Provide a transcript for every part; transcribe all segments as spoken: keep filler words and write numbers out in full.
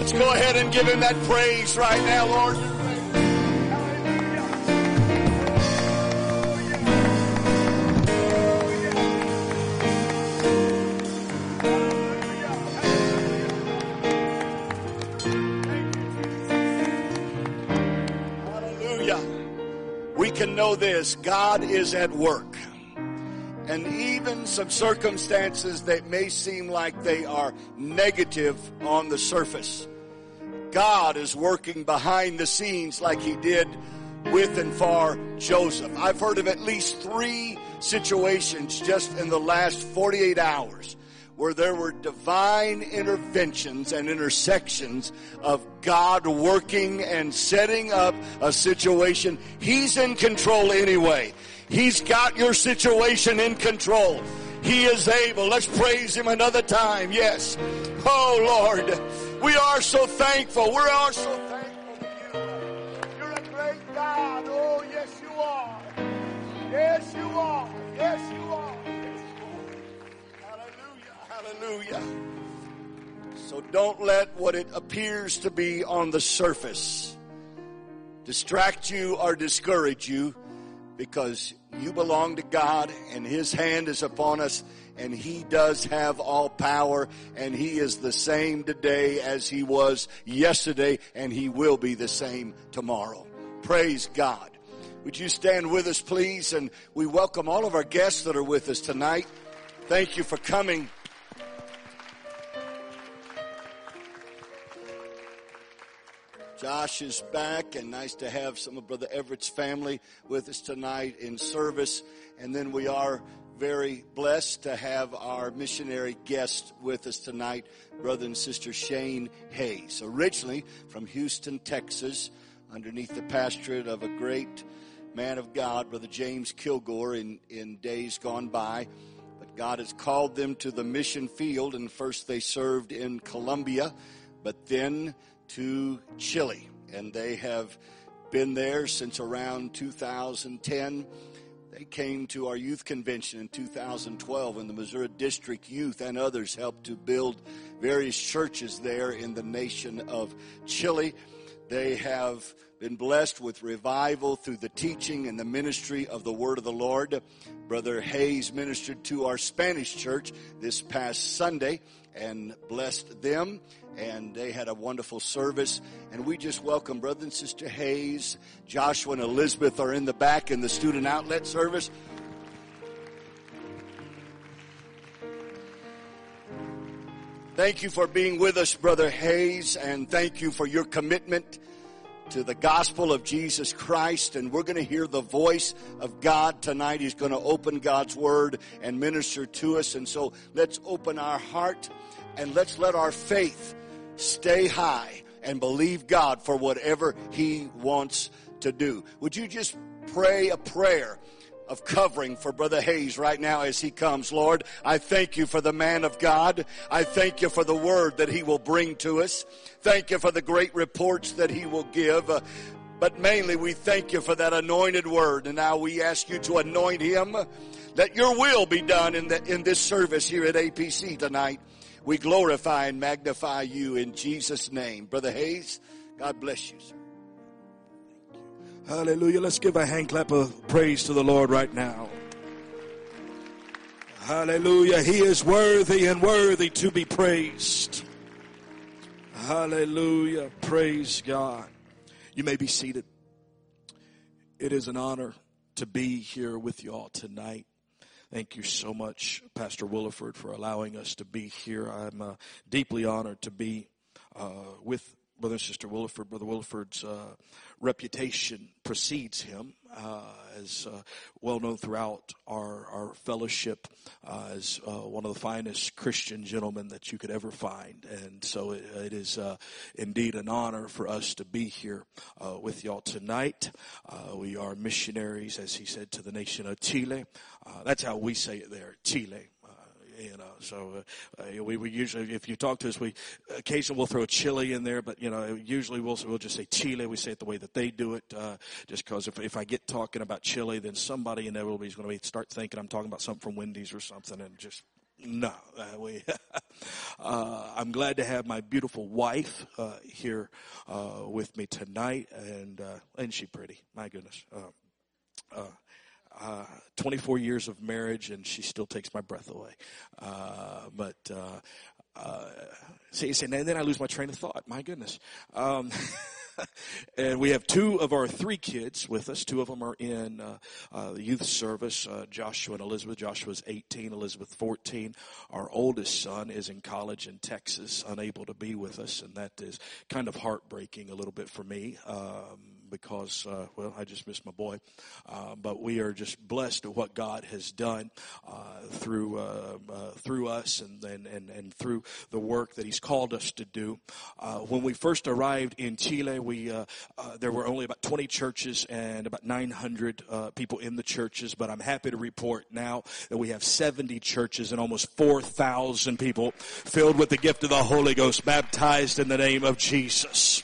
Let's go ahead and give him that praise right now, Lord. We can know this, God is at work. And even some circumstances that may seem like they are negative on the surface, God is working behind the scenes like he did with and for Joseph. I've heard of at least three situations just in the last forty-eight hours where there were divine interventions and intersections of God working and setting up a situation. He's in control anyway. He's got your situation in control. He is able. Let's praise him another time. Yes. Oh, Lord, we are so thankful. We are so thankful for you. You're a great God. Oh, yes, you are. Yes, you are. Yes, you are. Hallelujah. So don't let what it appears to be on the surface distract you or discourage you, because you belong to God and his hand is upon us, and he does have all power, and he is the same today as he was yesterday, and he will be the same tomorrow. Praise God. Would you stand with us, please? And we welcome all of our guests that are with us tonight. Thank you for coming. Josh is back, and nice to have some of Brother Everett's family with us tonight in service. And then we are very blessed to have our missionary guest with us tonight, Brother and Sister Shane Hayes, originally from Houston, Texas, underneath the pastorate of a great man of God, Brother James Kilgore, in, in days gone by. But God has called them to the mission field, and first they served in Colombia, but then to Chile, and they have been there since around two thousand ten. They came to our youth convention in two thousand twelve, and the Missouri District Youth and others helped to build various churches there in the nation of Chile. They have been blessed with revival through the teaching and the ministry of the Word of the Lord. Brother Hayes ministered to our Spanish church this past Sunday and blessed them, and they had a wonderful service. And we just welcome Brother and Sister Hayes. Joshua and Elizabeth are in the back in the student outlet service. Thank you for being with us, Brother Hayes, and thank you for your commitment to the gospel of Jesus Christ. And we're going to hear the voice of God tonight. He's going to open God's word and minister to us. And so let's open our heart and let's let our faith stay high and believe God for whatever he wants to do. Would you just pray a prayer of covering for Brother Hayes right now as he comes? Lord, I thank you for the man of God. I thank you for the word that he will bring to us. Thank you for the great reports that he will give. Uh, but mainly we thank you for that anointed word. And now we ask you to anoint him. Let your will be done in the, in this service here at A P C tonight. We glorify and magnify you in Jesus' name. Brother Hayes, God bless you, sir. Hallelujah. Let's give a hand clap of praise to the Lord right now. Hallelujah. He is worthy and worthy to be praised. Hallelujah. Praise God. You may be seated. It is an honor to be here with you all tonight. Thank you so much, Pastor Williford, for allowing us to be here. I'm uh, deeply honored to be uh, with Brother and Sister Williford. Brother Williford's uh, reputation precedes him uh, as uh, well known throughout our, our fellowship uh, as uh, one of the finest Christian gentlemen that you could ever find. And so it, it is uh, indeed an honor for us to be here uh, with y'all tonight. Uh, we are missionaries, as he said, to the nation of Chile. Uh, that's how we say it there, Chile. You know, so uh, we, we usually, if you talk to us, we occasionally we'll throw Chile in there, but you know, usually we'll we'll just say Chile. We say it the way that they do it, uh, just because if if I get talking about Chile, then somebody inevitably is going to start thinking I'm talking about something from Wendy's or something, and just No, uh, we. uh, I'm glad to have my beautiful wife uh, here uh, with me tonight, and uh, ain't she pretty? My goodness. Uh, uh, uh, twenty-four years of marriage, and she still takes my breath away. Uh, but uh, uh, see, see, and then I lose my train of thought. My goodness. Um, And we have two of our three kids with us. Two of them are in uh, uh, the youth service, uh, Joshua and Elizabeth. Joshua's eighteen, Elizabeth fourteen. Our oldest son is in college in Texas, unable to be with us, and that is kind of heartbreaking a little bit for me. Um, because, uh, well, I just miss my boy. Uh, but we are just blessed at what God has done uh, through uh, uh, through us and, and, and, and through the work that he's called us to do. Uh, when we first arrived in Chile, we uh, uh, there were only about twenty churches and about nine hundred uh, people in the churches. But I'm happy to report now that we have seventy churches and almost four thousand people filled with the gift of the Holy Ghost, baptized in the name of Jesus.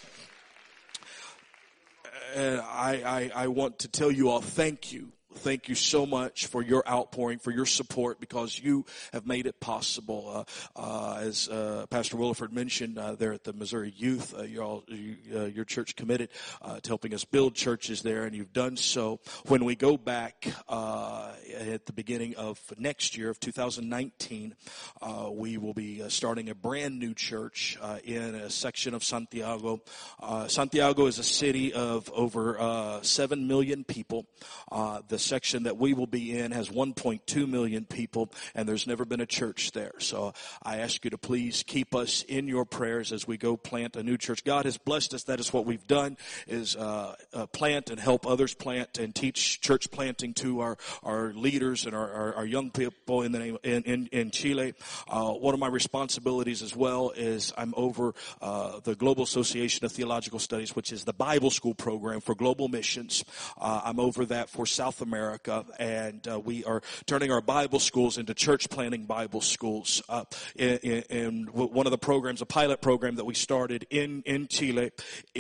And I, I, I want to tell you all thank you. Thank you so much for your outpouring, for your support, because you have made it possible. Uh, uh, as uh, Pastor Williford mentioned, uh, there at the Missouri Youth, uh, you all, you, uh, your church committed uh, to helping us build churches there, and you've done so. When we go back uh, at the beginning of next year, of two thousand nineteen, uh, we will be uh, starting a brand new church uh, in a section of Santiago. Uh, Santiago is a city of over uh, seven million people. Uh, the section that we will be in has one point two million people, and there's never been a church there. So I ask you to please keep us in your prayers as we go plant a new church. God has blessed us. That is what we've done, is uh, uh, plant and help others plant and teach church planting to our, our leaders and our, our, our young people in the name in, in, in Chile. Uh, one of my responsibilities as well is I'm over uh, the Global Association of Theological Studies, which is the Bible school program for global missions. Uh, I'm over that for South America. America, and uh, we are turning our Bible schools into church planting Bible schools. Uh, in, in, in one of the programs, a pilot program that we started in, in Chile,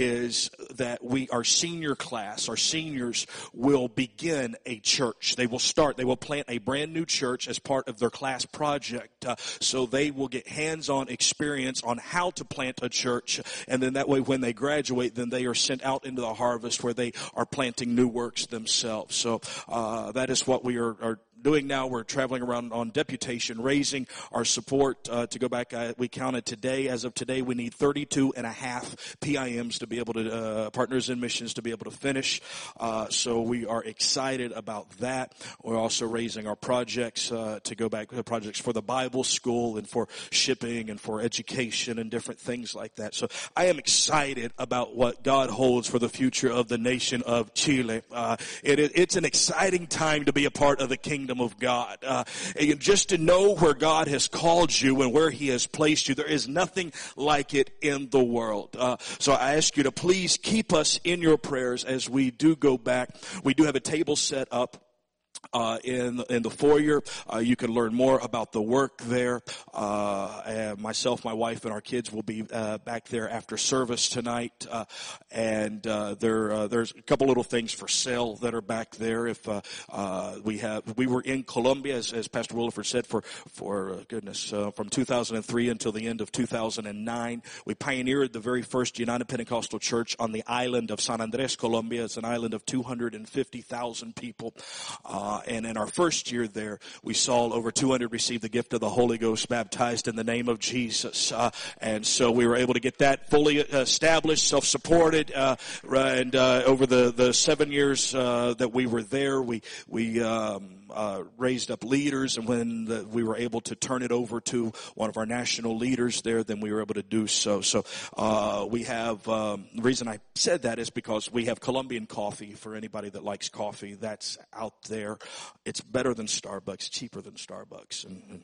is that we, our senior class, our seniors will begin a church. They will start, they will plant a brand new church as part of their class project. Uh, so they will get hands-on experience on how to plant a church, and then that way when they graduate, then they are sent out into the harvest where they are planting new works themselves. So Uh, that is what we are, are doing now. We're traveling around on deputation, raising our support uh, to go back. Uh, we counted today. As of today, we need thirty-two and a half P I Ms to be able to, uh, partners in missions to be able to finish. Uh, so we are excited about that. We're also raising our projects uh, to go back, projects for the Bible school and for shipping and for education and different things like that. So I am excited about what God holds for the future of the nation of Chile. Uh, it, it's an exciting time to be a part of the kingdom of God. Uh, and just to know where God has called you and where he has placed you, there is nothing like it in the world. Uh, so I ask you to please keep us in your prayers as we do go back. We do have a table set up Uh, in in the foyer. Uh, you can learn more about the work there. Uh, and myself, my wife, and our kids will be uh, back there after service tonight. Uh, and uh, there uh, there's a couple little things for sale that are back there. If uh, uh, we have, we were in Colombia, as, as Pastor Williford said, for for uh, goodness, uh, from two thousand three until the end of two thousand nine. We pioneered the very first United Pentecostal Church on the island of San Andres, Colombia. It's an island of two hundred fifty thousand people. Uh, And in our first year there, we saw over two hundred receive the gift of the Holy Ghost, baptized in the name of Jesus. Uh, and so we were able to get that fully established, self-supported. Uh, and uh, over the, the seven years uh, that we were there, we we um, uh, raised up leaders. And when the, we were able to turn it over to one of our national leaders there, then we were able to do so. So uh, we have, um, the reason I said that is because we have Colombian coffee for anybody that likes coffee. That's out there. It's better than Starbucks, cheaper than Starbucks. And, and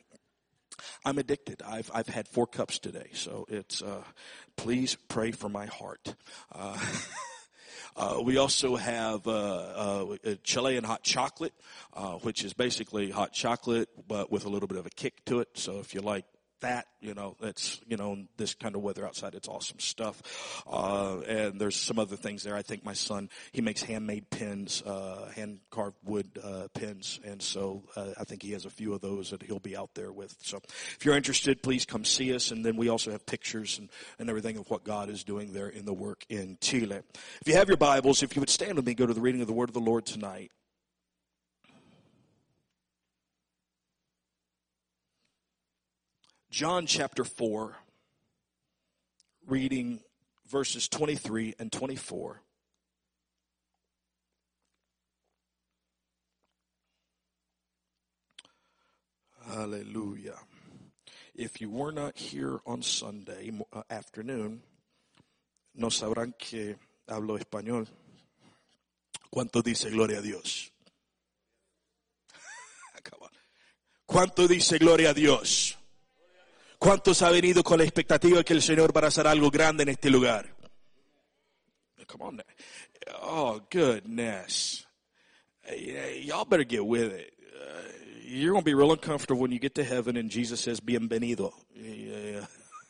I'm addicted. I've I've had four cups today, so it's uh, please pray for my heart. Uh, uh, we also have uh, uh, Chilean hot chocolate, uh, which is basically hot chocolate but with a little bit of a kick to it. So if you like that, you know, that's, you know, this kind of weather outside, it's awesome stuff. Uh, and there's some other things there. I think my son, he makes handmade pins, uh, hand carved wood, uh, pins. And so, uh, I think he has a few of those that he'll be out there with. So if you're interested, please come see us. And then we also have pictures and, and everything of what God is doing there in the work in Chile. If you have your Bibles, if you would stand with me, go to the reading of the word of the Lord tonight. John chapter four, reading verses twenty-three and twenty-four. Hallelujah. If you were not here on Sunday uh, afternoon, no sabrán que hablo español. ¿Cuánto dice gloria a Dios? Come on. ¿Cuánto dice gloria a Dios? ¿Cuántos ha venido con la expectativa que el Señor va a hacer algo grande en este lugar? Come on. Oh, goodness. Y'all better get with it. Uh, you're going to be real uncomfortable when you get to heaven and Jesus says, bienvenido. Yeah.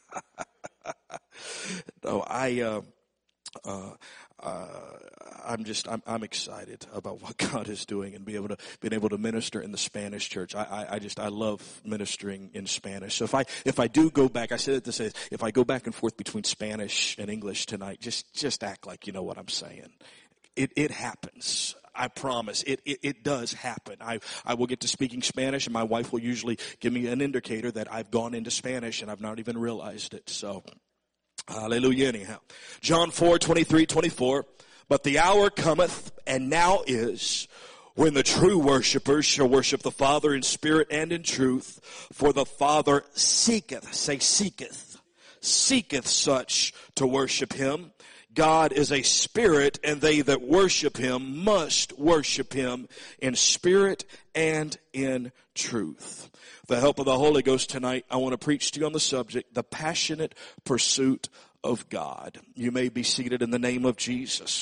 No, I, uh, uh, uh, I'm just, I'm, I'm excited about what God is doing and be able to, being able to minister in the Spanish church. I, I, I just, I love ministering in Spanish. So if I, if I do go back, I said it to say, if I go back and forth between Spanish and English tonight, just, just act like you know what I'm saying. It, it happens. I promise. It, it, it does happen. I, I will get to speaking Spanish and my wife will usually give me an indicator that I've gone into Spanish and I've not even realized it. So, hallelujah anyhow. John four, twenty-three, twenty-four. But the hour cometh, and now is, when the true worshipers shall worship the Father in spirit and in truth. For the Father seeketh, say seeketh, seeketh such to worship him. God is a spirit, and they that worship him must worship him in spirit and in truth. With the help of the Holy Ghost tonight, I want to preach to you on the subject, the passionate pursuit of God. You may be seated in the name of Jesus.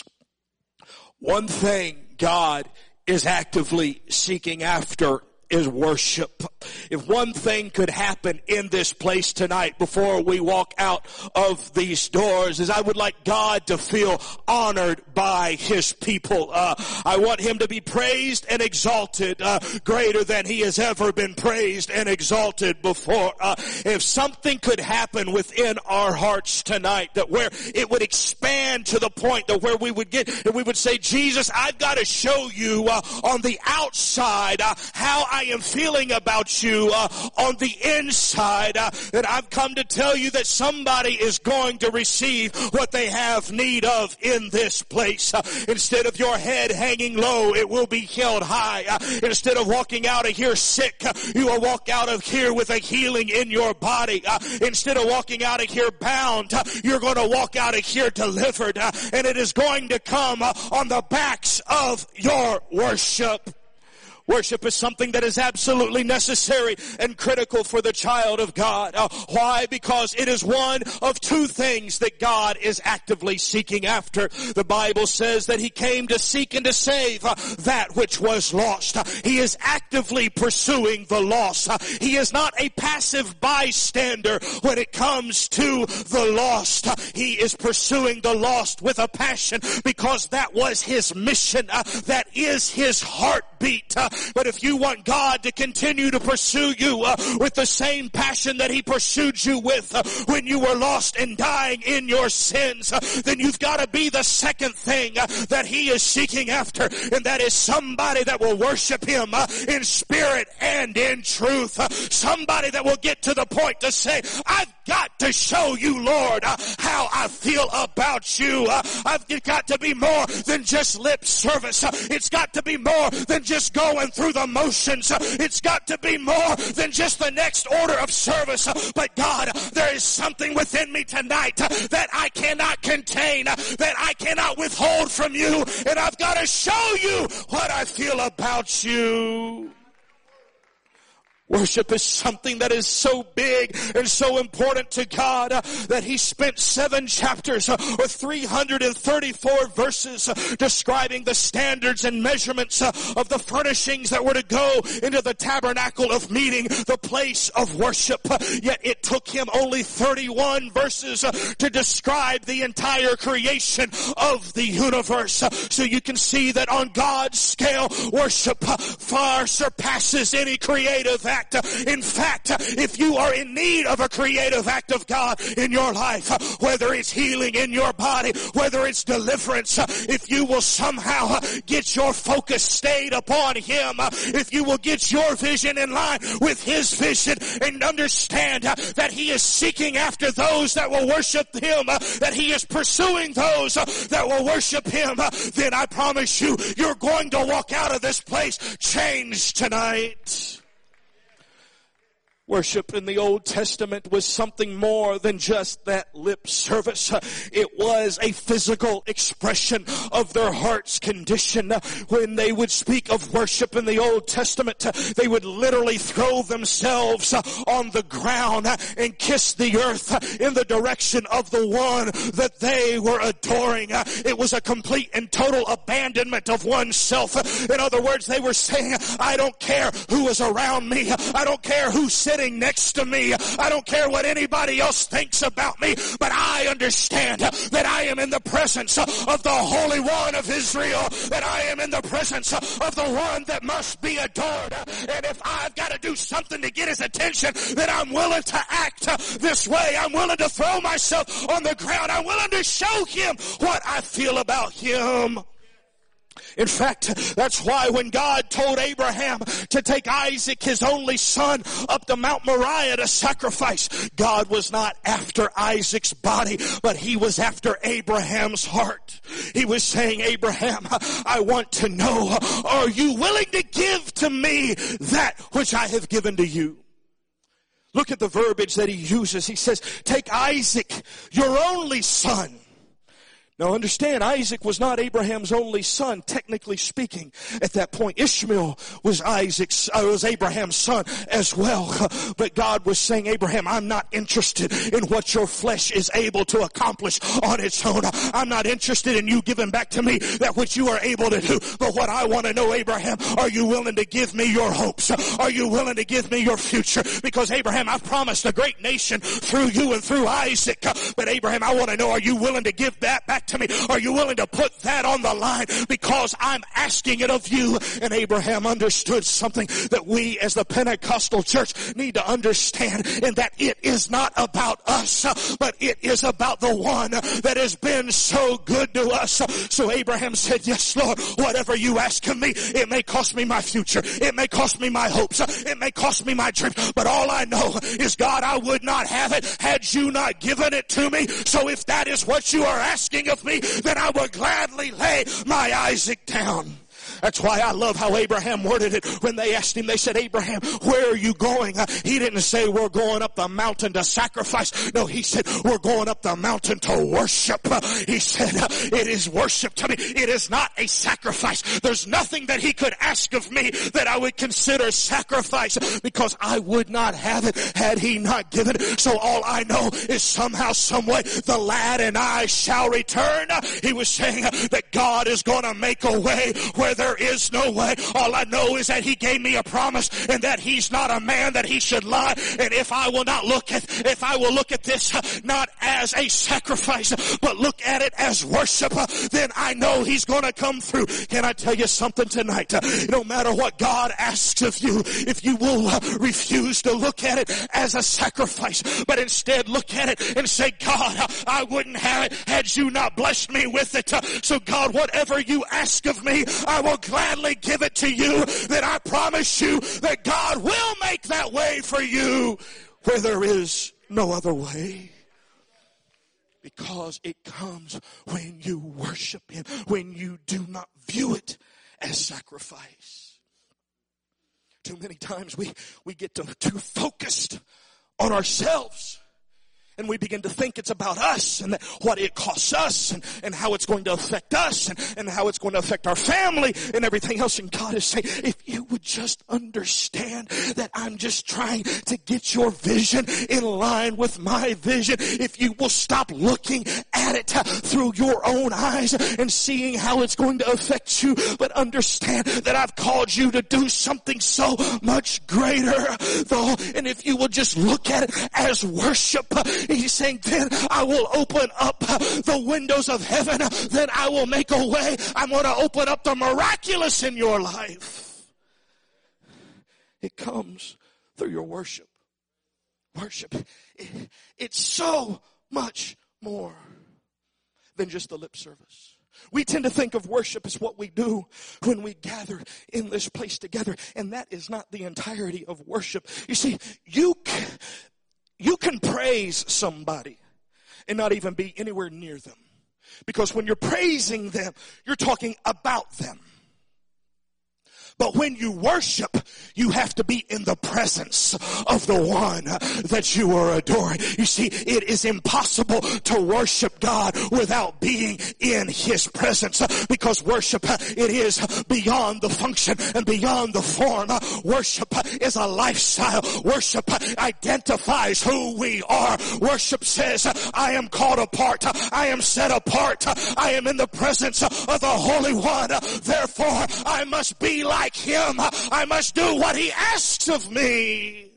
One thing God is actively seeking after is worship. If one thing could happen in this place tonight before we walk out of these doors, is I would like God to feel honored by his people. Uh, I want him to be praised and exalted uh, greater than he has ever been praised and exalted before. Uh, if something could happen within our hearts tonight, that where it would expand to the point that where we would get and we would say, Jesus, I've got to show you uh, on the outside uh, how I am feeling about you uh, on the inside, uh, that I've come to tell you that somebody is going to receive what they have need of in this place. Uh, instead of your head hanging low, it will be held high. Uh, instead of walking out of here sick, uh, you will walk out of here with a healing in your body. Uh, instead of walking out of here bound, uh, you're going to walk out of here delivered. Uh, and it is going to come uh, on the backs of your worship. Worship is something that is absolutely necessary and critical for the child of God. Uh, why? Because it is one of two things that God is actively seeking after. The Bible says that he came to seek and to save uh, that which was lost. Uh, he is actively pursuing the lost. Uh, he is not a passive bystander when it comes to the lost. Uh, he is pursuing the lost with a passion because that was his mission. Uh, that is his heartbeat. Uh, But if you want God to continue to pursue you uh, with the same passion that he pursued you with uh, when you were lost and dying in your sins, uh, then you've got to be the second thing uh, that he is seeking after. And that is somebody that will worship him uh, in spirit and in truth. Uh, somebody that will get to the point to say, I've got to show you, Lord, uh, how I feel about you. Uh, I've got to be more than just lip service. Uh, it's got to be more than just going through the motions. It's got to be more than just the next order of service. But God, there is something within me tonight that I cannot contain, that I cannot withhold from you, and I've got to show you what I feel about you. Worship is something that is so big and so important to God uh, that He spent seven chapters uh, or three hundred thirty-four verses uh, describing the standards and measurements uh, of the furnishings that were to go into the tabernacle of meeting, the place of worship. Uh, yet it took Him only thirty-one verses uh, to describe the entire creation of the universe. Uh, so you can see that on God's scale, worship uh, far surpasses any creative act. In fact, if you are in need of a creative act of God in your life, whether it's healing in your body, whether it's deliverance, if you will somehow get your focus stayed upon Him, if you will get your vision in line with His vision and understand that He is seeking after those that will worship Him, that He is pursuing those that will worship Him, then I promise you, you're going to walk out of this place changed tonight. Worship in the Old Testament was something more than just that lip service. It was a physical expression of their heart's condition. When they would speak of worship in the Old Testament, they would literally throw themselves on the ground and kiss the earth in the direction of the one that they were adoring. It was a complete and total abandonment of oneself. In other words, they were saying, I don't care who is around me. I don't care who's sitting next to me. I don't care what anybody else thinks about me, but I understand that I am in the presence of the Holy One of Israel, that I am in the presence of the one that must be adored. And if I've got to do something to get His attention, then I'm willing to act this way. I'm willing to throw myself on the ground. I'm willing to show Him what I feel about Him. In fact, that's why when God told Abraham to take Isaac, his only son, up to Mount Moriah to sacrifice, God was not after Isaac's body, but He was after Abraham's heart. He was saying, Abraham, I want to know, are you willing to give to me that which I have given to you? Look at the verbiage that He uses. He says, take Isaac, your only son. Now understand, Isaac was not Abraham's only son, technically speaking. At that point, Ishmael was Isaac's, uh, was Abraham's son as well. But God was saying, Abraham, I'm not interested in what your flesh is able to accomplish on its own. I'm not interested in you giving back to me that which you are able to do. But what I want to know, Abraham, are you willing to give me your hopes? Are you willing to give me your future? Because Abraham, I've promised a great nation through you and through Isaac. But Abraham, I want to know, are you willing to give that back to me? Are you willing to put that on the line? Because I'm asking it of you. And Abraham understood something that we as the Pentecostal church need to understand, and that it is not about us, but it is about the one that has been so good to us. So Abraham said, yes, Lord, whatever you ask of me, it may cost me my future. It may cost me my hopes. It may cost me my dreams. But all I know is, God, I would not have it had you not given it to me. So if that is what you are asking of me, then I will gladly lay my Isaac down. That's why I love how Abraham worded it. When they asked him, they said, Abraham, where are you going? Uh, he didn't say, we're going up the mountain to sacrifice. No, he said, we're going up the mountain to worship. Uh, he said, uh, it is worship to me. It is not a sacrifice. There's nothing that he could ask of me that I would consider sacrifice, because I would not have it had he not given it. So all I know is somehow, some way, the lad and I shall return. Uh, he was saying uh, that God is going to make a way where there is no way. All I know is that he gave me a promise, and that he's not a man that he should lie. And if I will not look at, if I will look at this uh, not as a sacrifice, but look at it as worship, uh, then I know he's going to come through. Can I tell you something tonight? Uh, no matter what God asks of you, if you will uh, refuse to look at it as a sacrifice, but instead look at it and say, God, uh, I wouldn't have it had you not blessed me with it. Uh, so God, whatever you ask of me, I will gladly give it to you. Then I promise you that God will make that way for you where there is no other way. Because it comes when you worship Him, when you do not view it as sacrifice. Too many times we, we get to, too focused on ourselves And we begin to think it's about us and that what it costs us and, and how it's going to affect us and, and how it's going to affect our family and everything else. And God is saying, if you would just understand that I'm just trying to get your vision in line with my vision, if you will stop looking at it through your own eyes and seeing how it's going to affect you, but understand that I've called you to do something so much greater. Though, and if you will just look at it as worship, He's saying, then I will open up the windows of heaven. Then I will make a way. I'm going to open up the miraculous in your life. It comes through your worship. Worship. It's so much more than just the lip service. We tend to think of worship as what we do when we gather in this place together. And that is not the entirety of worship. You see, you can, you can praise somebody and not even be anywhere near them. Because when you're praising them, you're talking about them. But when you worship, you have to be in the presence of the one that you are adoring. You see, it is impossible to worship God without being in His presence, because worship, it is beyond the function and beyond the form. Worship is a lifestyle. Worship identifies who we are. Worship says, I am called apart. I am set apart. I am in the presence of the Holy One. Therefore, I must be like Him. I must do what He asks of me.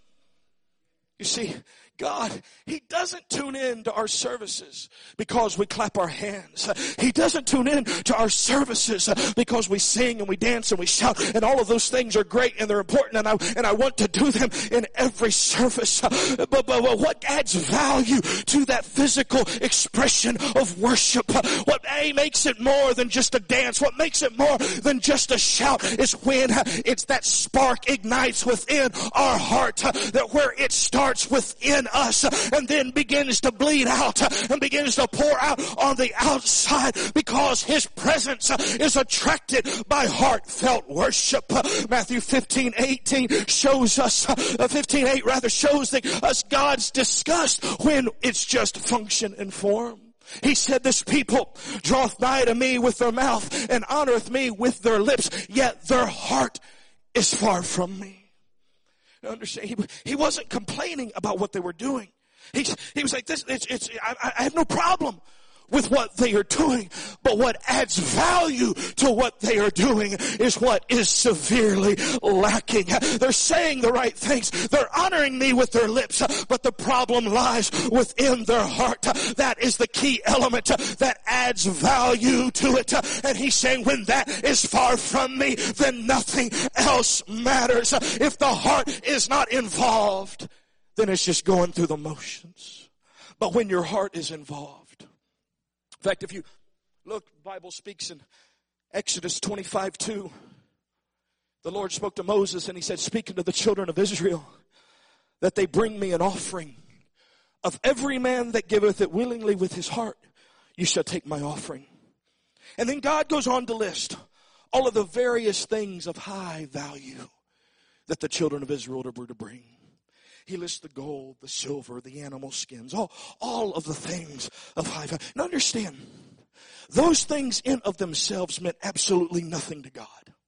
You see, God, He doesn't tune in to our services because we clap our hands. He doesn't tune in to our services because we sing and we dance and we shout, and all of those things are great and they're important, and I and I want to do them in every service. But, but, but what adds value to that physical expression of worship? What A, makes it more than just a dance? What makes it more than just a shout is when it's that spark ignites within our heart, that where it starts within us and then begins to bleed out and begins to pour out on the outside, because His presence is attracted by heartfelt worship. Matthew fifteen eighteen shows us, fifteen eight rather shows that us God's disgust when it's just function and form. He said, this people draweth nigh to me with their mouth and honoreth me with their lips, yet their heart is far from me. Understand, he, he wasn't complaining about what they were doing. He, he was like, this, it's, it's, I, I have no problem with what they are doing, but what adds value to what they are doing is what is severely lacking. They're saying the right things. They're honoring me with their lips, but the problem lies within their heart. That is the key element that adds value to it. And He's saying, when that is far from me, then nothing else matters. If the heart is not involved, then it's just going through the motions. But when your heart is involved, in fact, if you look, the Bible speaks in Exodus twenty-five two. The Lord spoke to Moses and He said, speaking to the children of Israel, that they bring me an offering. Of every man that giveth it willingly with his heart, you shall take my offering. And then God goes on to list all of the various things of high value that the children of Israel were to bring. He lists the gold, the silver, the animal skins, all, all of the things of high value. Now understand, those things in of themselves meant absolutely nothing to God.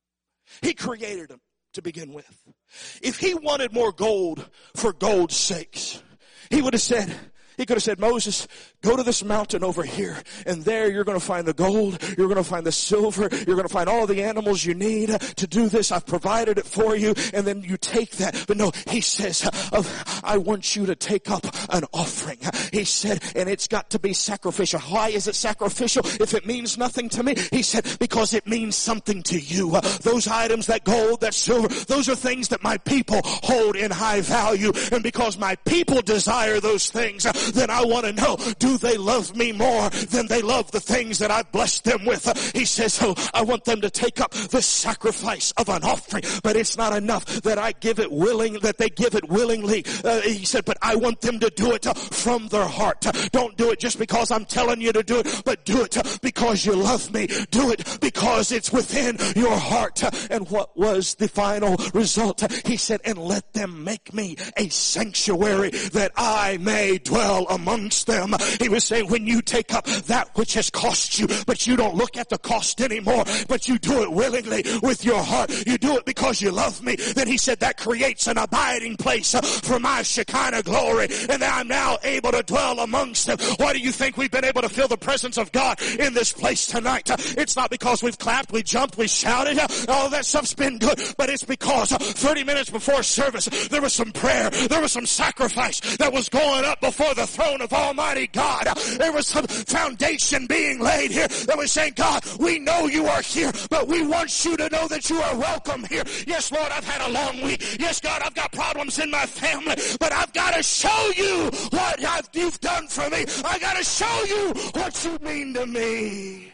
He created them to begin with. If He wanted more gold for gold's sakes, He would have said, He could have said, Moses, go to this mountain over here, and there you're going to find the gold, you're going to find the silver, you're going to find all the animals you need to do this. I've provided it for you, and then you take that. But no, He says, I want you to take up an offering. He said, and it's got to be sacrificial. Why is it sacrificial if it means nothing to me? He said, because it means something to you. Those items, that gold, that silver, those are things that my people hold in high value. And because my people desire those things, then I want to know, do do they love me more than they love the things that I've blessed them with? He says, oh, I want them to take up the sacrifice of an offering, but it's not enough that I give it willing, that they give it willingly. Uh, he said, but I want them to do it uh, from their heart. Uh, don't do it just because I'm telling you to do it, but do it uh, because you love me. Do it because it's within your heart. Uh, and what was the final result? Uh, he said, and let them make me a sanctuary that I may dwell amongst them. He was saying, when you take up that which has cost you, but you don't look at the cost anymore, but you do it willingly with your heart, you do it because you love me, then he said that creates an abiding place for my Shekinah glory, and that I'm now able to dwell amongst them. Why do you think we've been able to feel the presence of God in this place tonight? It's not because we've clapped, we jumped, we shouted, all that stuff's been good, but it's because thirty minutes before service there was some prayer, there was some sacrifice that was going up before the throne of Almighty God. There was some foundation being laid here that was saying, God, we know you are here, but we want you to know that you are welcome here. Yes, Lord, I've had a long week. Yes, God, I've got problems in my family, but I've got to show you what I've, you've done for me. I got to show you what you mean to me.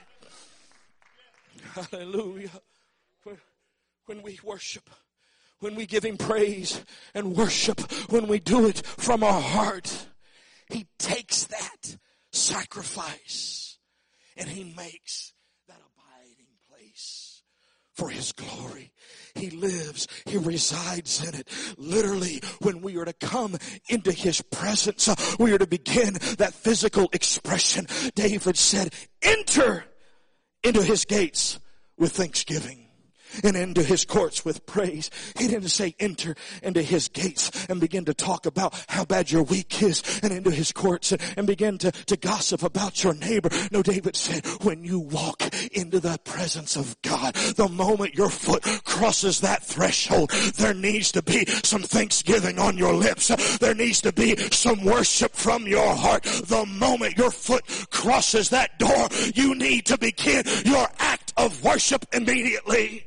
Hallelujah. When we worship, when we give him praise and worship, when we do it from our heart, he takes that sacrifice and he makes that abiding place for his glory. He lives, he resides in it. Literally, when we are to come into his presence, we are to begin that physical expression. David said, enter into his gates with thanksgiving and into his courts with praise. He didn't say enter into his gates and begin to talk about how bad your week is and into his courts and, and begin to, to gossip about your neighbor. No, David said when you walk into the presence of God, the moment your foot crosses that threshold, there needs to be some thanksgiving on your lips. There needs to be some worship from your heart. The moment your foot crosses that door, you need to begin your act of worship immediately.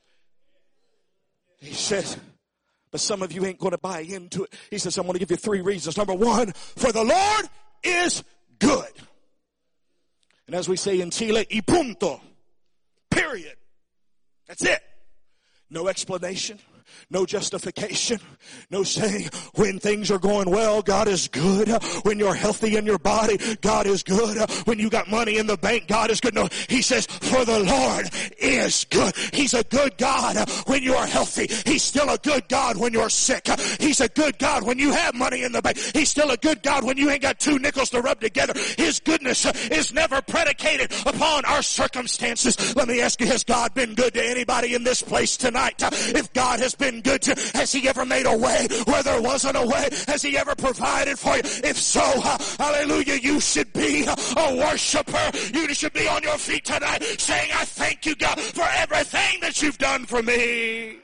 He says, but some of you ain't going to buy into it. He says, I'm going to give you three reasons. Number one, for the Lord is good. And as we say in Chile, y punto. Period. That's it. No explanation. No justification. No saying when things are going well, God is good. When you're healthy in your body, God is good. When you got money in the bank, God is good. No, he says, for the Lord is good. He's a good God when you are healthy. He's still a good God when you're sick. He's a good God when you have money in the bank. He's still a good God when you ain't got two nickels to rub together. His goodness is never predicated upon our circumstances. Let me ask you, has God been good to anybody in this place tonight? If God has been good to, has he ever made a way where there wasn't a way? Has he ever provided for you? If so, uh, hallelujah, you should be a worshiper. You should be on your feet tonight saying, I thank you, God, for everything that you've done for me.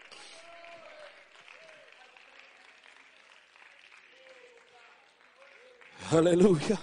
Hallelujah.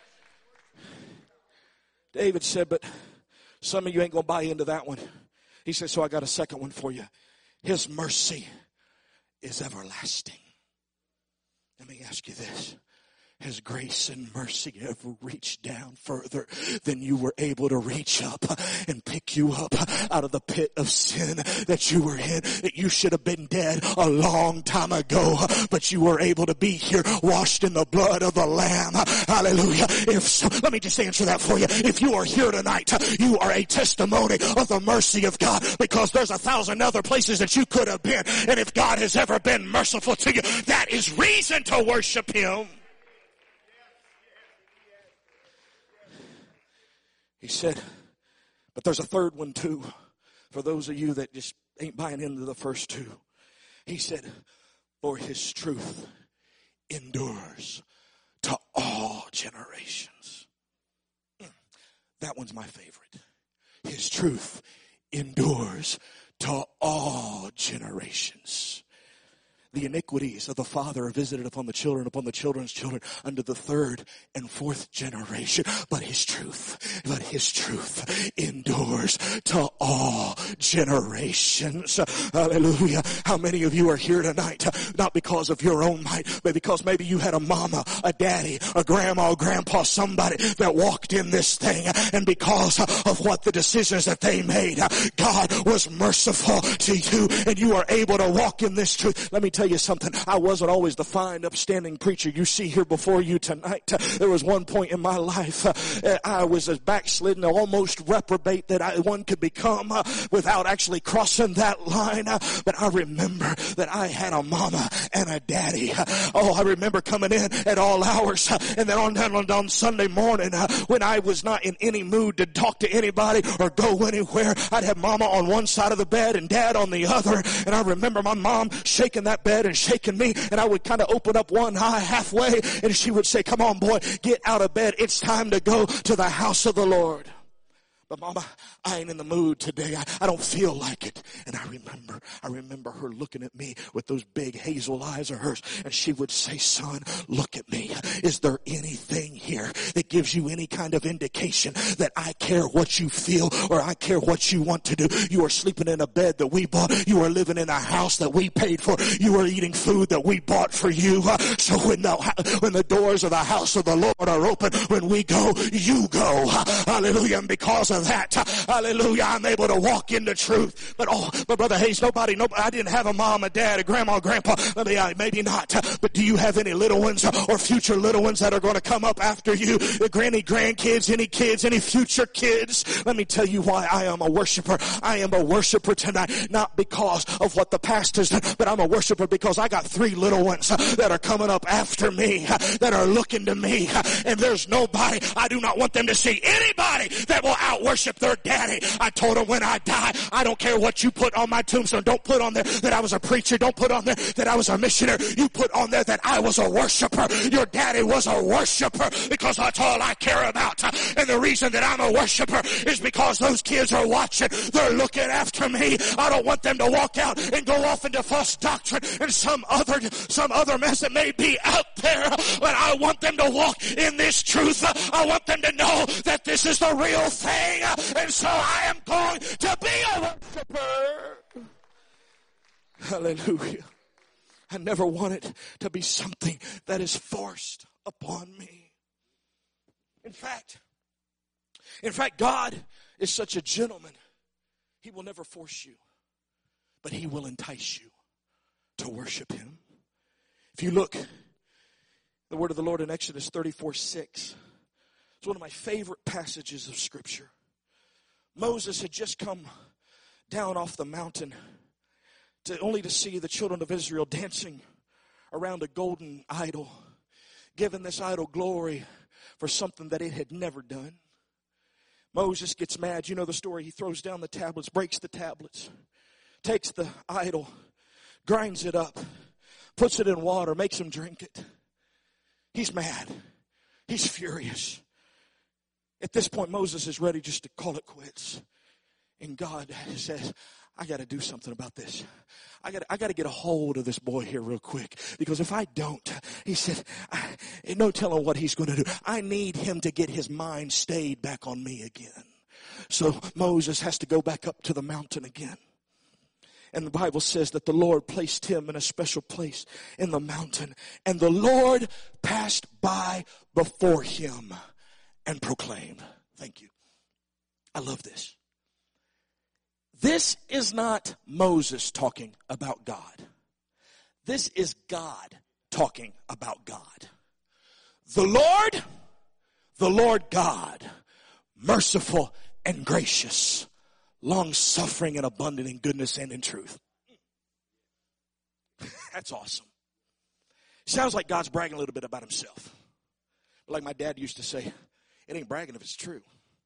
David said, but some of you ain't going to buy into that one. He said, so I got a second one for you. His mercy is everlasting. Let me ask you this. Has grace and mercy ever reached down further than you were able to reach up and pick you up out of the pit of sin that you were in? That you should have been dead a long time ago, but you were able to be here washed in the blood of the Lamb. Hallelujah. If so, let me just answer that for you. If you are here tonight, you are a testimony of the mercy of God, because there's a thousand other places that you could have been. And if God has ever been merciful to you, that is reason to worship him. He said, but there's a third one too, for those of you that just ain't buying into the first two. He said, for his truth endures to all generations. That one's my favorite. His truth endures to all generations. The iniquities of the father are visited upon the children, upon the children's children, unto the third and fourth generation. But his truth, but his truth endures to all generations. Hallelujah. How many of you are here tonight, not because of your own might, but because maybe you had a mama, a daddy, a grandma, a grandpa, somebody that walked in this thing, and because of what the decisions that they made, God was merciful to you, and you are able to walk in this truth. Let me tell you something. I wasn't always the fine, upstanding preacher you see here before you tonight. There was one point in my life uh, I was as backslidden, almost reprobate that I, one could become uh, without actually crossing that line. Uh, but I remember that I had a mama and a daddy. Uh, oh, I remember coming in at all hours, uh, and then on, on, on Sunday morning uh, when I was not in any mood to talk to anybody or go anywhere, I'd have mama on one side of the bed and dad on the other. And I remember my mom shaking that bed and shaking me, and I would kind of open up one eye halfway, and she would say, come on boy, get out of bed. It's time to go to the house of the Lord. But mama, I ain't in the mood today. I, I don't feel like it. And I remember, I remember her looking at me with those big hazel eyes of hers. And she would say, son, look at me. Is there anything here that gives you any kind of indication that I care what you feel or I care what you want to do? You are sleeping in a bed that we bought. You are living in a house that we paid for. You are eating food that we bought for you. Uh, so when the, when the doors of the house of the Lord are open, when we go, you go. Uh, hallelujah. And because of that, hallelujah, I'm able to walk in the truth. But oh, but Brother Hayes, nobody, nobody, I didn't have a mom, a dad, a grandma, a grandpa. Maybe, maybe not. But do you have any little ones or future little ones that are going to come up after you? Granny, grandkids, any kids, any future kids? Let me tell you why I am a worshiper. I am a worshiper tonight, not because of what the past has done, but I'm a worshiper because I got three little ones that are coming up after me, that are looking to me. And there's nobody, I do not want them to see anybody that will out worship their daddy. I told them when I die, I don't care what you put on my tombstone. Don't put on there that I was a preacher. Don't put on there that I was a missionary. You put on there that I was a worshiper. Your daddy was a worshiper, because that's all I care about. And the reason that I'm a worshiper is because those kids are watching. They're looking after me. I don't want them to walk out and go off into false doctrine and some other, some other mess that may be out there. But I want them to walk in this truth. I want them to know that this is the real thing. And so I am going to be a worshiper. Hallelujah. I never want it to be something that is forced upon me. In fact, in fact, God is such a gentleman. He will never force you, but he will entice you to worship him. If you look, the word of the Lord in Exodus thirty-four six, it's one of my favorite passages of Scripture. Moses had just come down off the mountain to only to see the children of Israel dancing around a golden idol, giving this idol glory for something that it had never done. Moses gets mad. You know the story. He throws down the tablets, breaks the tablets, takes the idol, grinds it up, puts it in water, makes him drink it. He's mad. He's furious. At this point, Moses is ready just to call it quits. And God says, I got to do something about this. I got I got to get a hold of this boy here real quick. Because if I don't, he said, I, no telling what he's going to do. I need him to get his mind stayed back on me again. So Moses has to go back up to the mountain again. And the Bible says that the Lord placed him in a special place in the mountain. And the Lord passed by before him and proclaimed. Thank you. I love this. This is not Moses talking about God. This is God talking about God. The Lord, the Lord God, merciful and gracious, long-suffering and abundant in goodness and in truth. That's awesome. Sounds like God's bragging a little bit about himself. Like my dad used to say, it ain't bragging if it's true.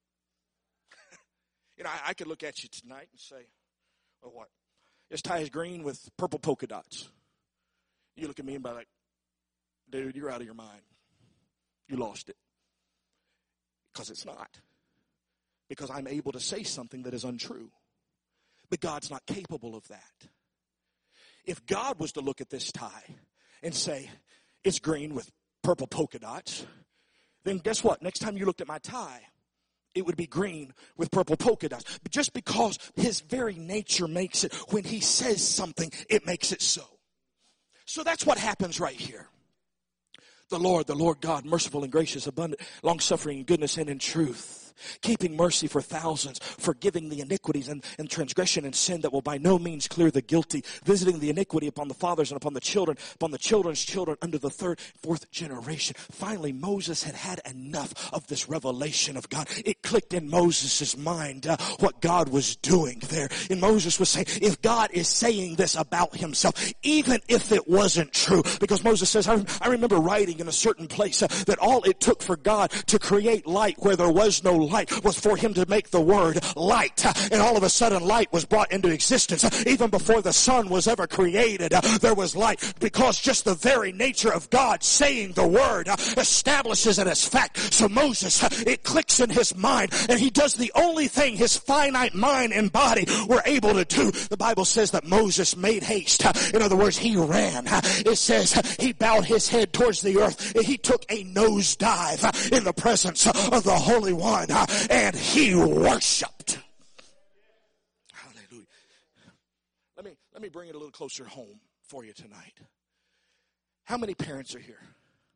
You know, I, I could look at you tonight and say, well, what? This tie is green with purple polka dots. You look at me and be like, dude, you're out of your mind. You lost it. Because it's not. Because I'm able to say something that is untrue. But God's not capable of that. if God was to look at this tie and say, it's green with purple polka dots, then guess what? Next time you looked at my tie, it would be green with purple polka dots. But just because his very nature makes it, when he says something, it makes it so. So that's what happens right here. The Lord, the Lord God, merciful and gracious, abundant, long-suffering in goodness and in truth, keeping mercy for thousands, forgiving the iniquities and, and transgression and sin that will by no means clear the guilty, visiting the iniquity upon the fathers and upon the children, upon the children's children under the third, fourth generation. Finally, Moses had had enough of this revelation of God. It clicked in Moses' mind uh, what God was doing there. And Moses was saying, if God is saying this about himself, even if it wasn't true, because Moses says, I, I remember writing in a certain place uh, that all it took for God to create light where there was no light was for him to make the word light. Uh, and all of a sudden light was brought into existence. Uh, even before the sun was ever created, uh, there was light, because just the very nature of God saying the word uh, establishes it as fact. So Moses, uh, it clicks in his mind, and he does the only thing his finite mind and body were able to do. The Bible says that Moses made haste. Uh, in other words, he ran. Uh, it says uh, he bowed his head towards the earth. He took a nosedive uh, in the presence uh, of the Holy One, uh, and he worshiped. Hallelujah. Let me, let me bring it a little closer home for you tonight. How many parents are here?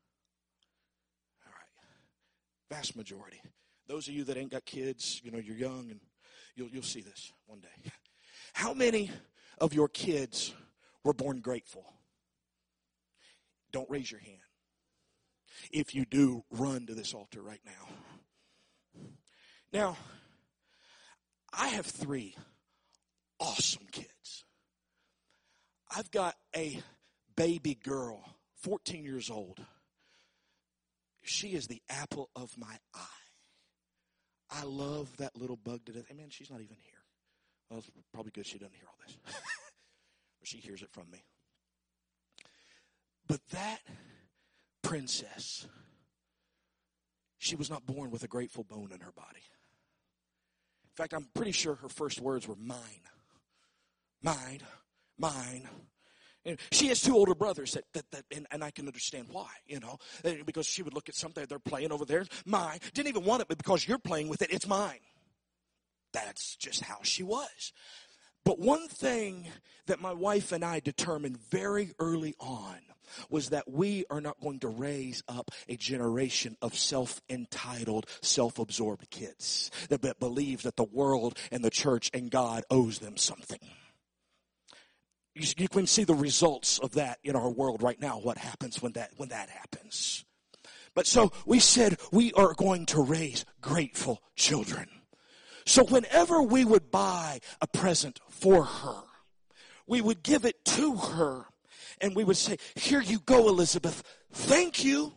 All right. Vast majority. Those of you that ain't got kids, you know, you're young, and you'll, you'll see this one day. How many of your kids were born grateful? Don't raise your hand. If you do, run to this altar right now. Now, I have three awesome kids. I've got a baby girl, fourteen years old. She is the apple of my eye. I love that little bug to death. Hey, man, she's not even here. Well, it's probably good she doesn't hear all this. Or she hears it from me. But that princess, she was not born with a grateful bone in her body. In fact, I'm pretty sure her first words were mine. Mine. Mine. And she has two older brothers that, that, that and, and I can understand why, you know, because she would look at something they're playing over there. Mine. Didn't even want it, but because you're playing with it, it's mine. That's just how she was. But one thing that my wife and I determined very early on was that we are not going to raise up a generation of self-entitled, self-absorbed kids that believe that the world and the church and God owes them something. You, you can see the results of that in our world right now, what happens when that, when that happens. But so we said we are going to raise grateful children. So whenever we would buy a present for her, we would give it to her, and we would say, here you go, Elizabeth. Thank you.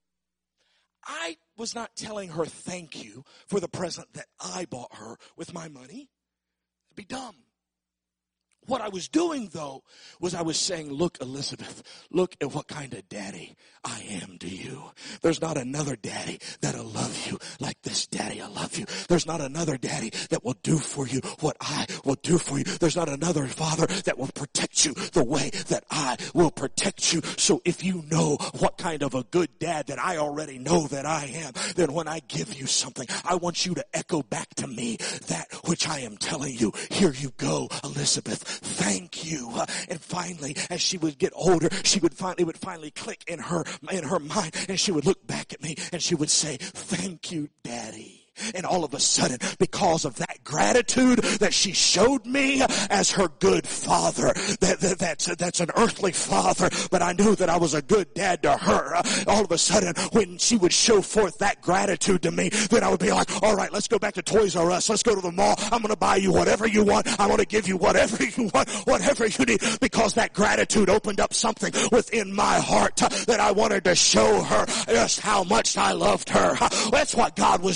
I was not telling her thank you for the present that I bought her with my money. It'd be dumb. What I was doing, though, was I was saying, look, Elizabeth, look at what kind of daddy I am to you. There's not another daddy that'll love you like this daddy I love you. There's not another daddy that will do for you what I will do for you. There's not another father that will protect you the way that I will protect you. So if you know what kind of a good dad that I already know that I am, then when I give you something, I want you to echo back to me that which I am telling you. Here you go, Elizabeth. Thank you. Uh, and finally, as she would get older, she would find it would finally click in her in her mind, and she would look back at me and she would say, "Thank you, Daddy." And all of a sudden, because of that gratitude that she showed me as her good father, that, that that's that's an earthly father, but I knew that I was a good dad to her. All of a sudden, when she would show forth that gratitude to me, then I would be like, all right, let's go back to Toys R Us. Let's go to the mall. I'm going to buy you whatever you want. I'm going to give you whatever you want, whatever you need, because that gratitude opened up something within my heart that I wanted to show her just how much I loved her. That's what God was doing right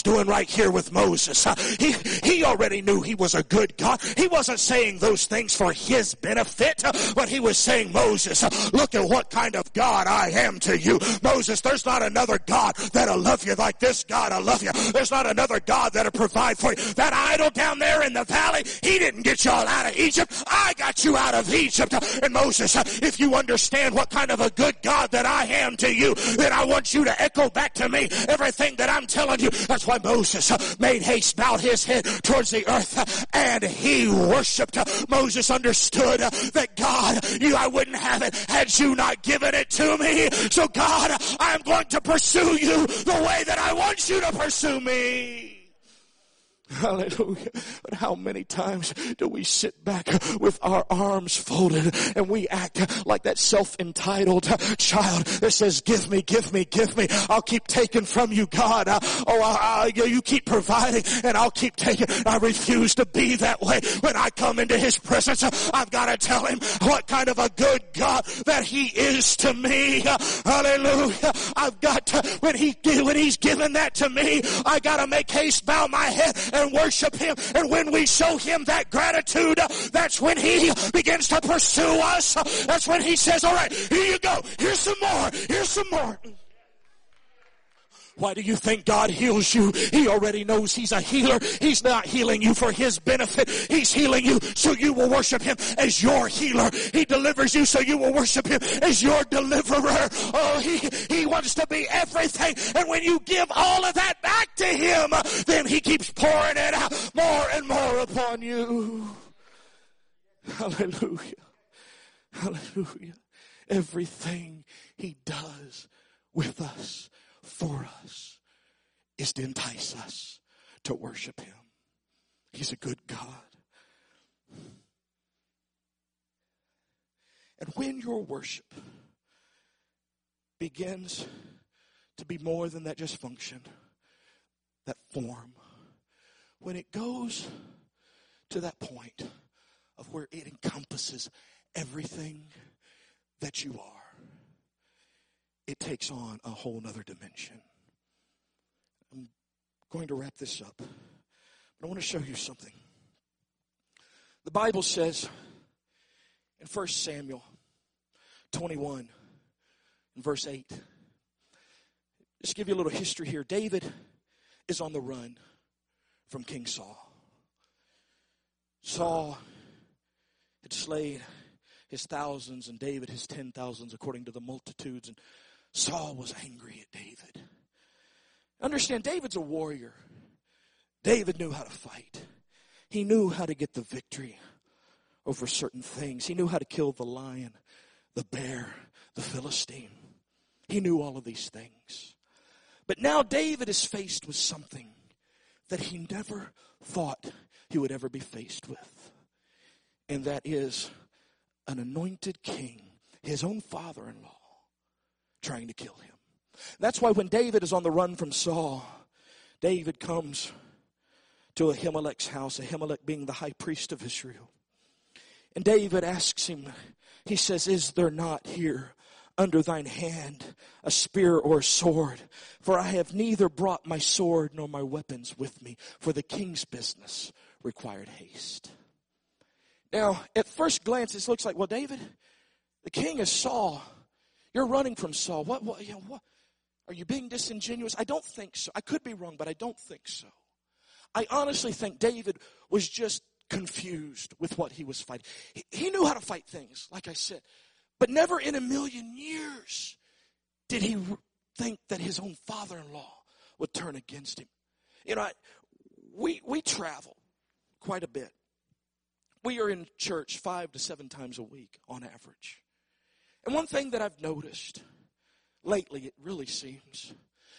like here with Moses. He, he already knew he was a good God. He wasn't saying those things for his benefit, but he was saying, Moses, look at what kind of God I am to you. Moses, there's not another God that'll love you like this God will love you. There's not another God that'll provide for you. That idol down there in the valley, he didn't get y'all out of Egypt. I got you out of Egypt. And Moses, if you understand what kind of a good God that I am to you, then I want you to echo back to me everything that I'm telling you. That's why Moses made haste, bowed his head towards the earth, and he worshiped. Moses understood that God, you, I wouldn't have it had you not given it to me. So God, I'm going to pursue you the way that I want you to pursue me. Hallelujah. But how many times do we sit back with our arms folded and we act like that self-entitled child that says, give me, give me, give me. I'll keep taking from you, God. Uh, oh, I, I, you keep providing and I'll keep taking. I refuse to be that way. When I come into his presence, I've got to tell him what kind of a good God that he is to me. Hallelujah. I've got to, when he, when he's given that to me, I got to make haste, bow my head, and worship him. And when we show him that gratitude, that's when he begins to pursue us. That's when he says, all right, here you go. Here's some more. Here's some more. Why do you think God heals you? He already knows he's a healer. He's not healing you for his benefit. He's healing you so you will worship him as your healer. He delivers you so you will worship him as your deliverer. Oh, he, he wants to be everything. And when you give all of that back to him, then he keeps pouring it out more and more upon you. Hallelujah. Hallelujah. Everything he does with us, for us, is to entice us to worship him. He's a good God. And when your worship begins to be more than that just function, that form, when it goes to that point of where it encompasses everything that you are, it takes on a whole nother dimension. I'm going to wrap this up, but I want to show you something. The Bible says in First Samuel twenty-one, in verse eight, just give you a little history here. David is on the run from King Saul. Saul had slain his thousands and David his ten thousands according to the multitudes, and Saul was angry at David. Understand, David's a warrior. David knew how to fight. He knew how to get the victory over certain things. He knew how to kill the lion, the bear, the Philistine. He knew all of these things. But now David is faced with something that he never thought he would ever be faced with. And that is an anointed king, his own father-in-law, trying to kill him. That's why when David is on the run from Saul, David comes to Ahimelech's house, Ahimelech being the high priest of Israel. And David asks him, he says, is there not here under thine hand a spear or a sword? For I have neither brought my sword nor my weapons with me, for the king's business required haste. Now, at first glance, it looks like, well, David, the king is Saul. You're running from Saul. What, what, you know, what? Are you being disingenuous? I don't think so. I could be wrong, but I don't think so. I honestly think David was just confused with what he was fighting. He, he knew how to fight things, like I said. But never in a million years did he think that his own father-in-law would turn against him. You know, I, we, we travel quite a bit. We are in church five to seven times a week on average. And one thing that I've noticed lately, it really seems,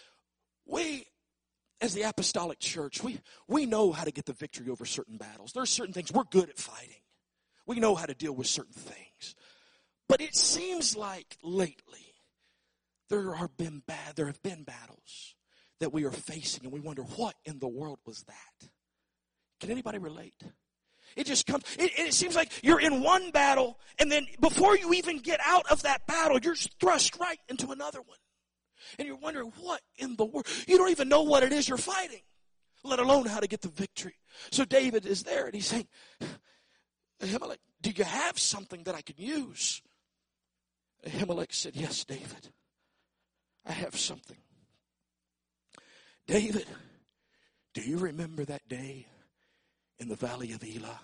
we, as the apostolic church, we, we know how to get the victory over certain battles. There are certain things we're good at fighting. We know how to deal with certain things. But it seems like lately there are been bad, there have been battles that we are facing, and we wonder, what in the world was that? Can anybody relate? It just comes, it, it seems like you're in one battle, and then before you even get out of that battle, you're thrust right into another one. And you're wondering, what in the world? You don't even know what it is you're fighting. let alone how to get the victory. So David is there and he's saying, Ahimelech, do you have something that I can use? Ahimelech said, yes, David, I have something. David, do you remember that day in the valley of Elah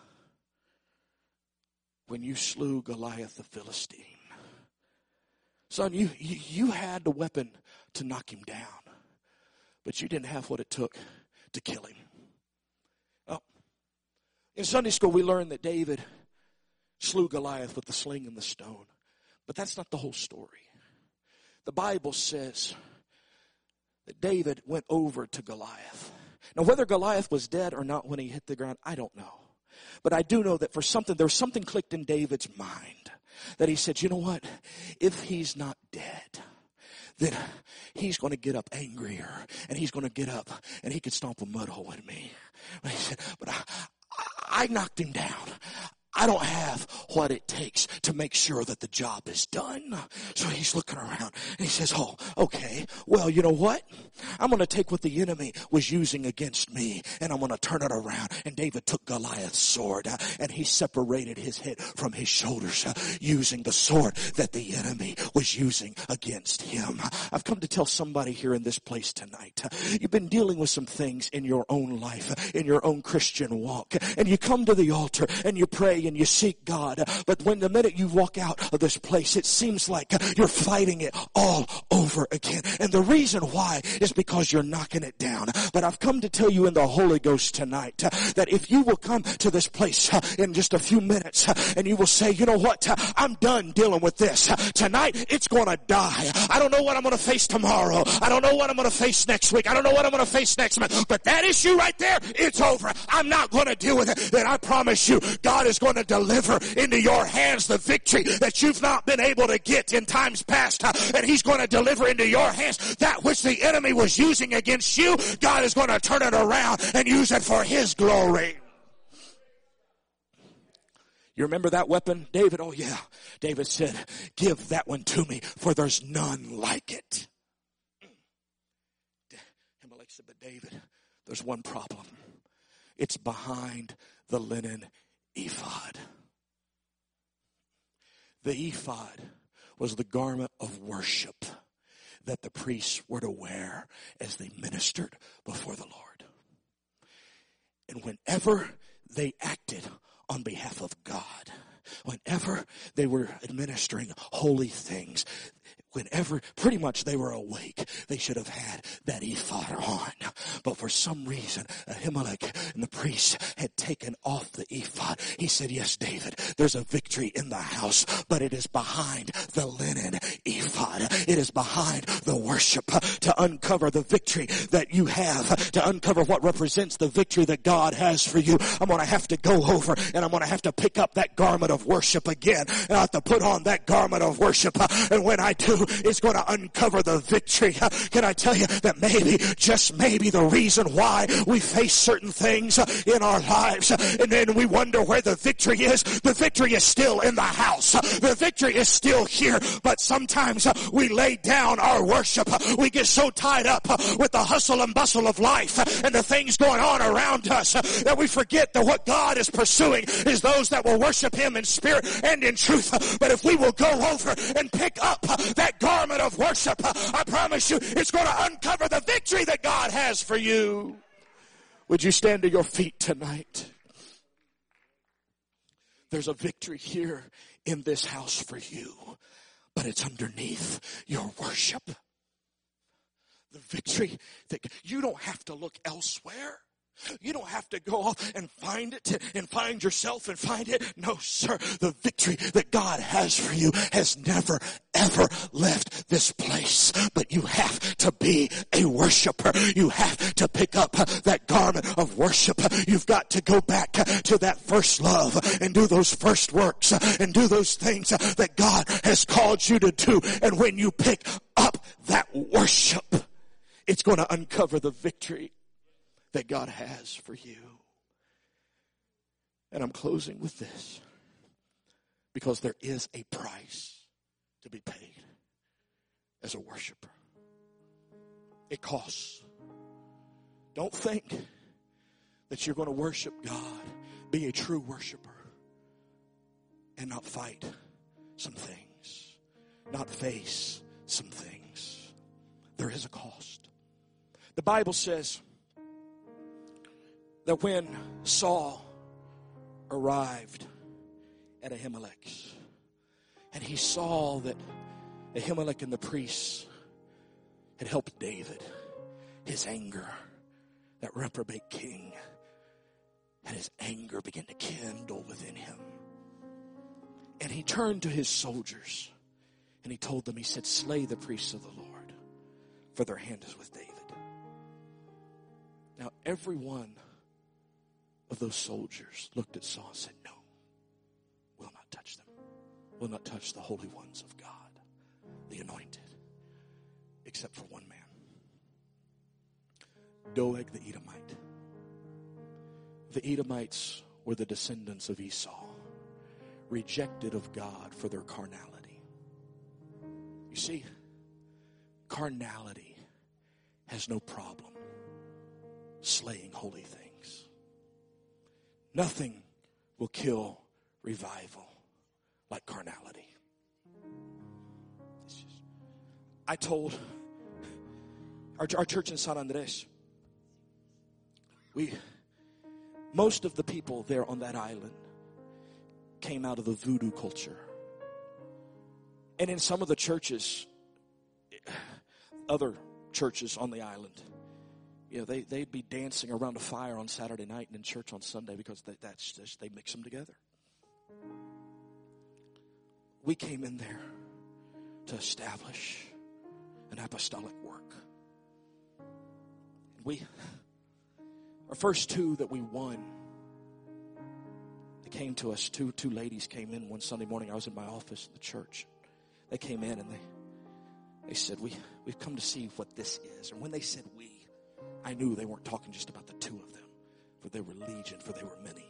when you slew Goliath the Philistine? Son, you, you, you had the weapon to knock him down, but you didn't have what it took to kill him. Oh, in Sunday school, we learned that David slew Goliath with the sling and the stone, but that's not the whole story. The Bible says that David went over to Goliath. Now, whether Goliath was dead or not when he hit the ground, I don't know. But I do know that for something, there was something clicked in David's mind that he said, you know what? If he's not dead, then he's going to get up angrier, and he's going to get up and he could stomp a mud hole in me. But he said, but I, I knocked him down. I don't have what it takes to make sure that the job is done. So he's looking around and he says, oh, okay, well, you know what? I'm going to take what the enemy was using against me and I'm going to turn it around. And David took Goliath's sword uh, and he separated his head from his shoulders uh, using the sword that the enemy was using against him. I've come to tell somebody here in this place tonight. Uh, you've been dealing with some things in your own life, uh, in your own Christian walk. And you come to the altar and you pray and you seek God, but when the minute you walk out of this place, it seems like you're fighting it all over again. And the reason why is because you're knocking it down. But I've come to tell you in the Holy Ghost tonight that if you will come to this place in just a few minutes and you will say, you know what, I'm done dealing with this. Tonight, it's going to die. I don't know what I'm going to face tomorrow. I don't know what I'm going to face next week. I don't know what I'm going to face next month. But that issue right there, it's over. I'm not going to deal with it. Then I promise you, God is going to deliver into your hands the victory that you've not been able to get in times past. And he's going to deliver into your hands that which the enemy was using against you. God is going to turn it around and use it for his glory. You remember that weapon, David? Oh yeah. David said, give that one to me, for there's none like it. Ahimelech said, but David, there's one problem. It's behind the linen ephod. The ephod was the garment of worship that the priests were to wear as they ministered before the Lord. And whenever they acted on behalf of God, whenever they were administering holy things, whenever pretty much they were awake, they should have had that ephod on. But for some reason, Ahimelech and the priests had taken off the ephod. He said, yes, David, there's a victory in the house, but it is behind the linen ephod. It is behind the worship to uncover the victory that you have, to uncover what represents the victory that God has for you. I'm going to have to go over and I'm going to have to pick up that garment of worship again. And I have to put on that garment of worship. And when I do, it's going to uncover the victory. Can I tell you that maybe, just maybe, the reason why we face certain things in our lives and then we wonder where the victory is, the victory is still in the house. The victory is still here, but sometimes we lay down our worship. We get so tied up with the hustle and bustle of life and the things going on around us that we forget that what God is pursuing is those that will worship him in spirit and in truth. But if we will go over and pick up that garment of worship, I promise you, it's going to uncover the victory that God has for you. Would you stand to your feet tonight? There's a victory here in this house for you, but it's underneath your worship. The victory that you don't have to look elsewhere. You don't have to go off and find it and find yourself and find it. No, sir. The victory that God has for you has never, ever left this place. But you have to be a worshiper. You have to pick up that garment of worship. You've got to go back to that first love and do those first works and do those things that God has called you to do. And when you pick up that worship, it's going to uncover the victory that God has for you. And I'm closing with this, because there is a price to be paid as a worshiper. It costs. Don't think that you're going to worship God, be a true worshiper, and not fight some things, not face some things. There is a cost. The Bible says that when Saul arrived at Ahimelech, and he saw that Ahimelech and the priests had helped David, his anger, that reprobate king, and his anger began to kindle within him. And he turned to his soldiers and he told them, he said, slay the priests of the Lord, for their hand is with David. Now every one of those soldiers looked at Saul and said, no, we'll not touch them. We'll not touch the holy ones of God, the anointed, except for one man. Doeg the Edomite. The Edomites were the descendants of Esau, rejected of God for their carnality. You see, carnality has no problem slaying holy things. Nothing will kill revival like carnality. It's just, I told our, our church in San Andres, we, most of the people there on that island came out of the voodoo culture. And in some of the churches, other churches on the island, you know, they, they'd be dancing around a fire on Saturday night and in church on Sunday because they, that's just, they mix them together. We came in there to establish an apostolic work. We, our first two that we won, they came to us, two, two ladies came in one Sunday morning. I was in my office in the church. They came in and they, they said, we, we've come to see what this is. And when they said we, I knew they weren't talking just about the two of them, for they were legion, for they were many.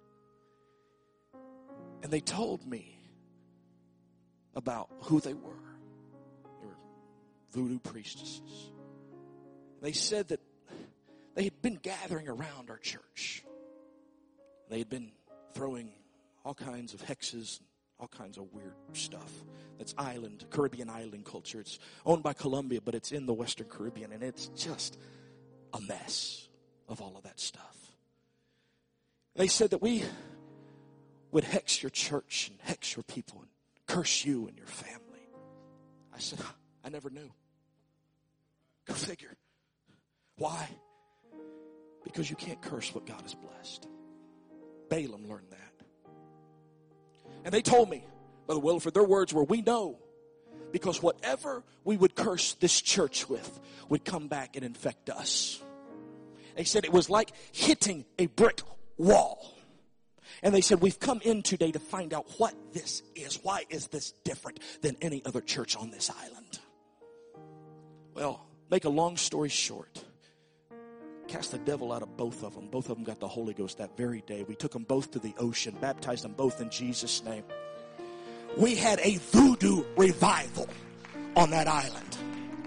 And they told me about who they were. They were voodoo priestesses. They said that they had been gathering around our church. They had been throwing all kinds of hexes, all kinds of weird stuff. That's island, Caribbean island culture. It's owned by Colombia, but it's in the Western Caribbean, and it's just a mess of all of that stuff. They said that we would hex your church and hex your people and curse you and your family. I said, I never knew. Go figure. Why? Because you can't curse what God has blessed. Balaam learned that. And they told me, Brother Williford, their words were, we know, because whatever we would curse this church with would come back and infect us. They said it was like hitting a brick wall. And they said, we've come in today to find out what this is. Why is this different than any other church on this island? Well, make a long story short, cast the devil out of both of them. Both of them got the Holy Ghost that very day. We took them both to the ocean, baptized them both in Jesus' name. We had a voodoo revival on that island.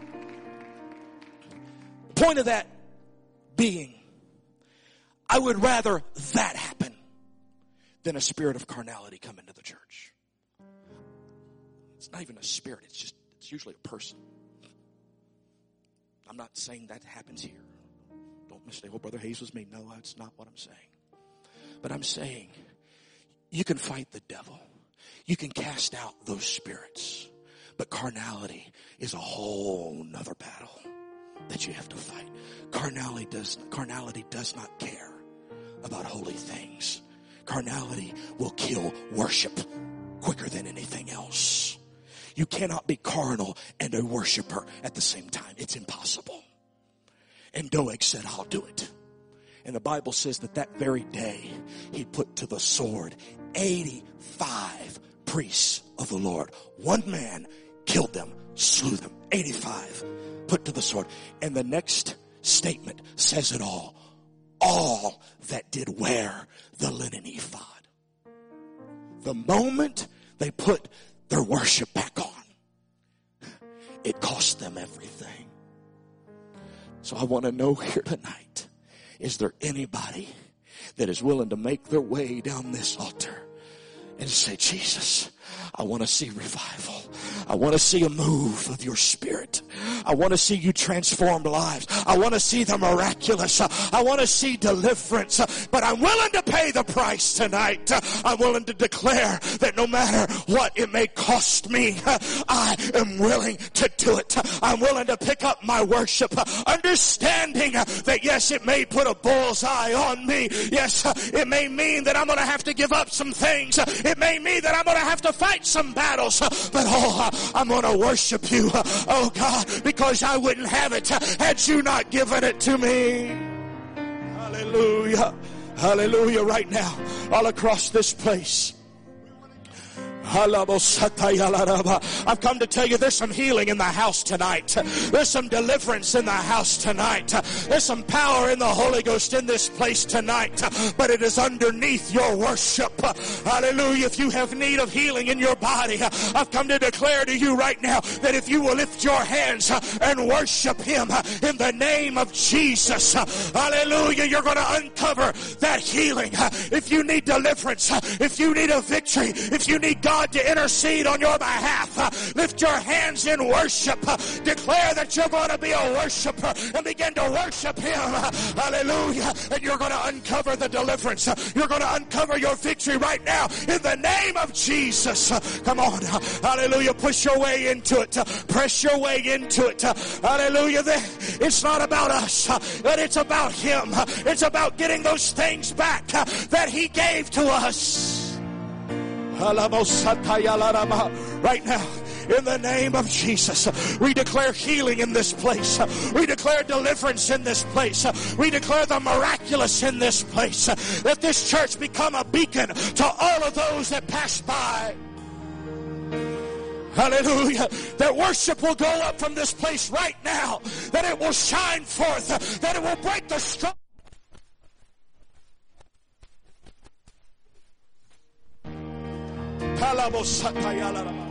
The point of that being, I would rather that happen than a spirit of carnality come into the church. It's not even a spirit. It's just, it's usually a person. I'm not saying that happens here. Don't mistake, oh, Brother Hayes was me. No, that's not what I'm saying. But I'm saying you can fight the devil. You can cast out those spirits. But carnality is a whole nother battle that you have to fight. Carnality does, carnality does not care about holy things. Carnality will kill worship quicker than anything else. You cannot be carnal and a worshiper at the same time. It's impossible. And Doeg said, I'll do it. And the Bible says that that very day he put to the sword eighty-five priests of the Lord. One man killed them, slew them. eighty-five put to the sword. And the next statement says it all. All that did wear the linen ephod. The moment they put their worship back on, it cost them everything. So I want to know here tonight, is there anybody that is willing to make their way down this altar and say, Jesus, I want to see revival. I want to see a move of your Spirit. I want to see you transformed lives. I want to see the miraculous. I want to see deliverance. But I'm willing to pay the price tonight. I'm willing to declare that no matter what it may cost me, I am willing to do it. I'm willing to pick up my worship, understanding that yes, it may put a bullseye on me. Yes, it may mean that I'm going to have to give up some things. It may mean that I'm going to have to fight some battles. But oh, I'm going to worship you, oh God, because I wouldn't have it had you not given it to me. Hallelujah. Hallelujah. Right now, all across this place. I've come to tell you there's some healing in the house tonight. There's some deliverance in the house tonight. There's some power in the Holy Ghost in this place tonight. But it is underneath your worship. Hallelujah. If you have need of healing in your body, I've come to declare to you right now that if you will lift your hands and worship Him in the name of Jesus, hallelujah, you're going to uncover that healing. If you need deliverance, if you need a victory, if you need God to intercede on your behalf, uh, lift your hands in worship. Uh, declare that you're going to be a worshiper and begin to worship Him. Uh, hallelujah. And you're going to uncover the deliverance. Uh, you're going to uncover your victory right now in the name of Jesus. Uh, come on. Uh, hallelujah. Push your way into it. Uh, press your way into it. Uh, hallelujah. It's not about us, uh, but it's about Him. Uh, it's about getting those things back uh, that He gave to us. Right now, in the name of Jesus, we declare healing in this place. We declare deliverance in this place. We declare the miraculous in this place. Let this church become a beacon to all of those that pass by. Hallelujah. That worship will go up from this place right now. That it will shine forth. That it will break the strong. Kalabosatayala.